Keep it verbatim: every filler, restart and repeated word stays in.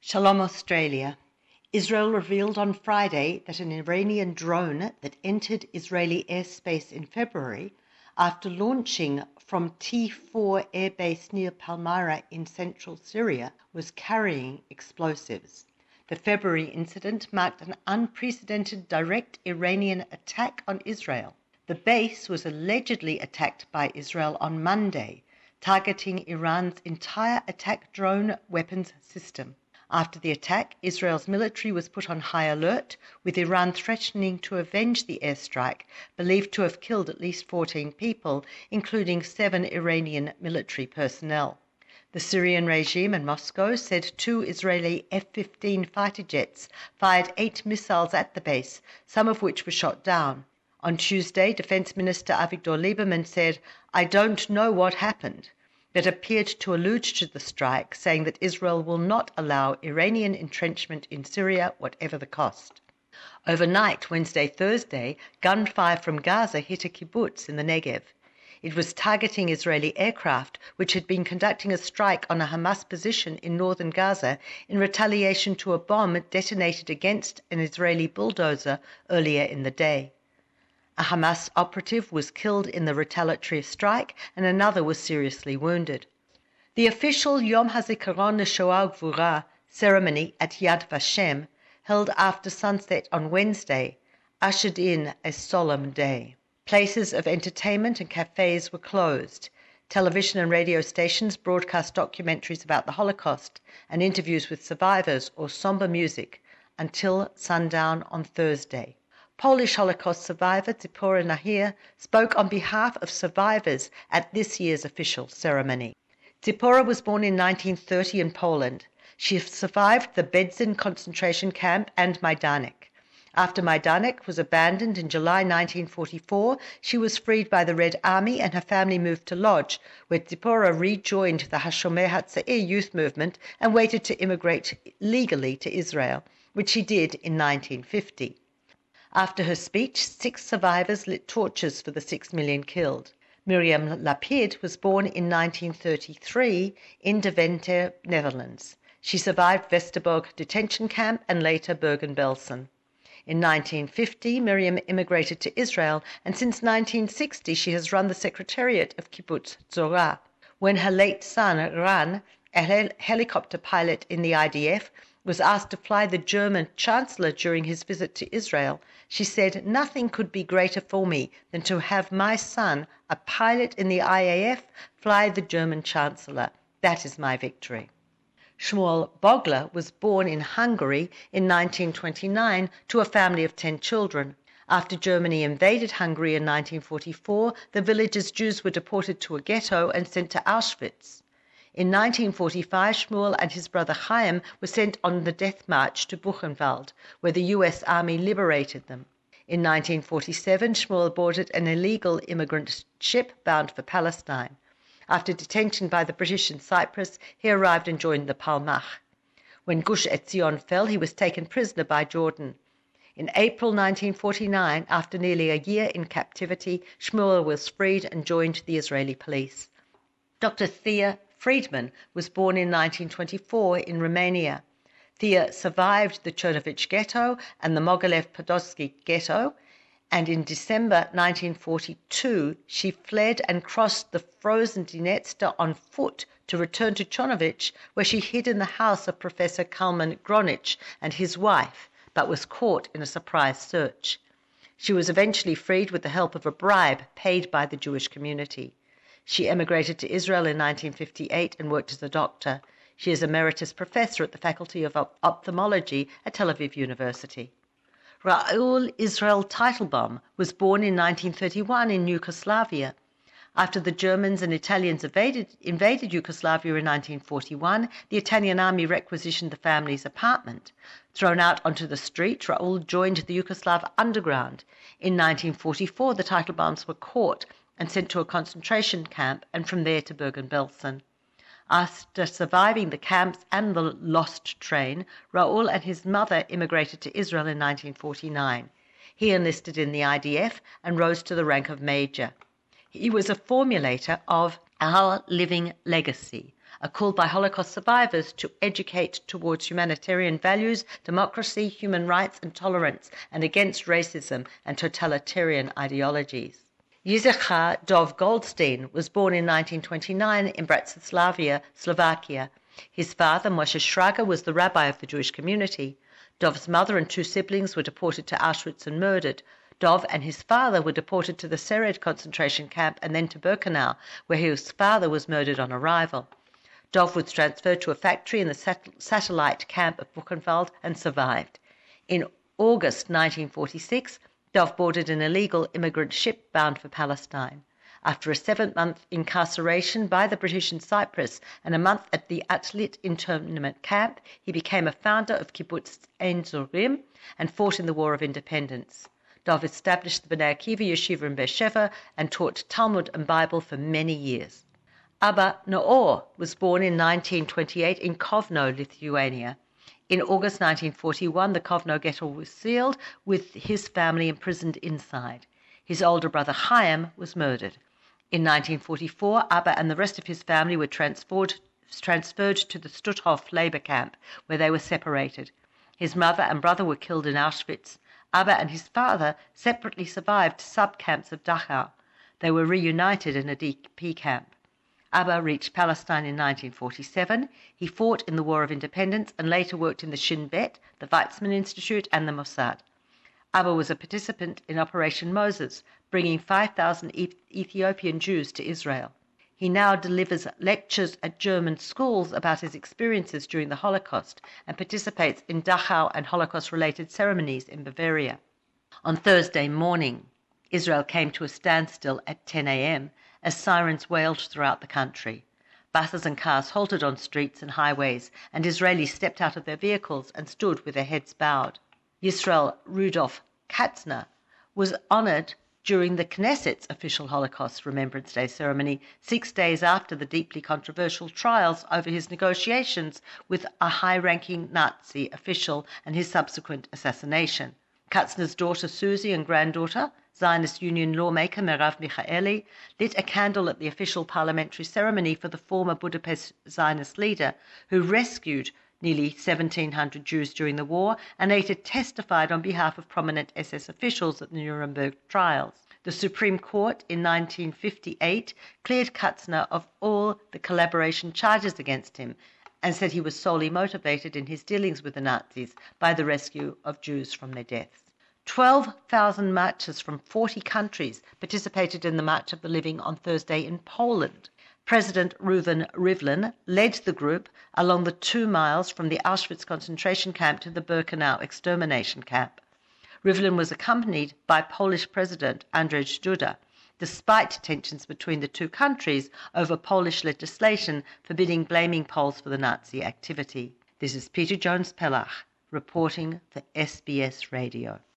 Shalom Australia. Israel revealed on Friday that an Iranian drone that entered Israeli airspace in February after launching from T four airbase near Palmyra in central Syria was carrying explosives. The February incident marked an unprecedented direct Iranian attack on Israel. The base was allegedly attacked by Israel on Monday, targeting Iran's entire attack drone weapons system. After the attack, Israel's military was put on high alert, with Iran threatening to avenge the airstrike, believed to have killed at least fourteen people, including seven Iranian military personnel. The Syrian regime and Moscow said two Israeli F fifteen fighter jets fired eight missiles at the base, some of which were shot down. On Tuesday, Defense Minister Avigdor Lieberman said, "I don't know what happened," but appeared to allude to the strike, saying that Israel will not allow Iranian entrenchment in Syria, whatever the cost. Overnight, Wednesday, Thursday, gunfire from Gaza hit a kibbutz in the Negev. It was targeting Israeli aircraft, which had been conducting a strike on a Hamas position in northern Gaza in retaliation to a bomb detonated against an Israeli bulldozer earlier in the day. A Hamas operative was killed in the retaliatory strike and another was seriously wounded. The official Yom HaZikaron Shoah Gvura ceremony at Yad Vashem, held after sunset on Wednesday, ushered in a solemn day. Places of entertainment and cafes were closed. Television and radio stations broadcast documentaries about the Holocaust and interviews with survivors or somber music until sundown on Thursday. Polish Holocaust survivor Tzipora Nahir spoke on behalf of survivors at this year's official ceremony. Tzipora was born in nineteen thirty in Poland. She survived the Bedzin concentration camp and Majdanek. After Majdanek was abandoned in July nineteen forty-four, she was freed by the Red Army and her family moved to Lodz, where Tzipora rejoined the Hashomer Hatzair youth movement and waited to immigrate legally to Israel, which she did in nineteen fifty. After her speech, six survivors lit torches for the six million killed. Miriam Lapid was born in nineteen thirty-three in Deventer, Netherlands. She survived Westerbork detention camp and later Bergen-Belsen. In nineteen fifty, Miriam immigrated to Israel, and since nineteen sixty she has run the secretariat of Kibbutz Zorah. When her late son, Ran, a hel- helicopter pilot in the I D F, was asked to fly the German Chancellor during his visit to Israel, she said, "Nothing could be greater for me than to have my son, a pilot in the I A F, fly the German Chancellor. That is my victory." Shmuel Bogler was born in Hungary in nineteen twenty-nine to a family of ten children. After Germany invaded Hungary in nineteen forty-four, the village's Jews were deported to a ghetto and sent to Auschwitz. In nineteen forty-five, Shmuel and his brother Chaim were sent on the death march to Buchenwald, where the U S Army liberated them. In nineteen forty-seven, Shmuel boarded an illegal immigrant ship bound for Palestine. After detention by the British in Cyprus, he arrived and joined the Palmach. When Gush Etzion fell, he was taken prisoner by Jordan. In April nineteen forty-nine, after nearly a year in captivity, Shmuel was freed and joined the Israeli police. Doctor Thea Friedman was born in nineteen twenty-four in Romania. Thea survived the Chernovich ghetto and the Mogilev-Podolsky ghetto, and in December nineteen forty-two she fled and crossed the frozen Dniester on foot to return to Chernovich, where she hid in the house of Professor Kalman Gronich and his wife, but was caught in a surprise search. She was eventually freed with the help of a bribe paid by the Jewish community. She emigrated to Israel in nineteen fifty-eight and worked as a doctor. She is emeritus professor at the Faculty of Ophthalmology at Tel Aviv University. Raul Israel Teitelbaum was born in nineteen thirty-one in Yugoslavia. After the Germans and Italians invaded, invaded Yugoslavia in nineteen forty-one, the Italian army requisitioned the family's apartment. Thrown out onto the street, Raul joined the Yugoslav underground. In nineteen forty-four, the Teitelbaums were caught and sent to a concentration camp and from there to Bergen-Belsen. After surviving the camps and the lost train, Raul and his mother immigrated to Israel in nineteen forty-nine. He enlisted in the I D F and rose to the rank of major. He was a formulator of Our Living Legacy, a call by Holocaust survivors to educate towards humanitarian values, democracy, human rights and tolerance, and against racism and totalitarian ideologies. Yizachar Dov Goldstein was born in nineteen twenty-nine in Bratislava, Slovakia. His father, Moshe Shraga, was the rabbi of the Jewish community. Dov's mother and two siblings were deported to Auschwitz and murdered. Dov and his father were deported to the Sered concentration camp and then to Birkenau, where his father was murdered on arrival. Dov was transferred to a factory in the sat- satellite camp of Buchenwald and survived. In August nineteen forty-six, Dov boarded an illegal immigrant ship bound for Palestine. After a seven-month incarceration by the British in Cyprus and a month at the Atlit internment camp, he became a founder of Kibbutz Ein Zorim and fought in the War of Independence. Dov established the Bnei Akiva Yeshiva in Beersheva and taught Talmud and Bible for many years. Abba Naor was born in nineteen twenty-eight in Kovno, Lithuania. In August nineteen forty-one, the Kovno ghetto was sealed, with his family imprisoned inside. His older brother Chaim was murdered. In nineteen forty-four, Abba and the rest of his family were transferred, transferred to the Stutthof labor camp, where they were separated. His mother and brother were killed in Auschwitz. Abba and his father separately survived sub-camps of Dachau. They were reunited in a D P camp. Abba reached Palestine in nineteen forty-seven. He fought in the War of Independence and later worked in the Shin Bet, the Weizmann Institute, and the Mossad. Abba was a participant in Operation Moses, bringing five thousand Ethiopian Jews to Israel. He now delivers lectures at German schools about his experiences during the Holocaust and participates in Dachau and Holocaust-related ceremonies in Bavaria. On Thursday morning, Israel came to a standstill at ten a.m. as sirens wailed throughout the country. Buses and cars halted on streets and highways, and Israelis stepped out of their vehicles and stood with their heads bowed. Yisrael Rudolf Katzner was honored during the Knesset's official Holocaust Remembrance Day ceremony, six days after the deeply controversial trials over his negotiations with a high-ranking Nazi official and his subsequent assassination. Katzner's daughter Susie and granddaughter, Zionist Union lawmaker Merav Michaeli, lit a candle at the official parliamentary ceremony for the former Budapest Zionist leader, who rescued nearly seventeen hundred Jews during the war and later testified on behalf of prominent S S officials at the Nuremberg trials. The Supreme Court in nineteen fifty-eight cleared Katzner of all the collaboration charges against him and said he was solely motivated in his dealings with the Nazis by the rescue of Jews from their deaths. twelve thousand marchers from forty countries participated in the March of the Living on Thursday in Poland. President Reuven Rivlin led the group along the two miles from the Auschwitz concentration camp to the Birkenau extermination camp. Rivlin was accompanied by Polish President Andrzej Duda, despite tensions between the two countries over Polish legislation forbidding blaming Poles for the Nazi activity. This is Peter Jones-Pellach reporting for S B S Radio.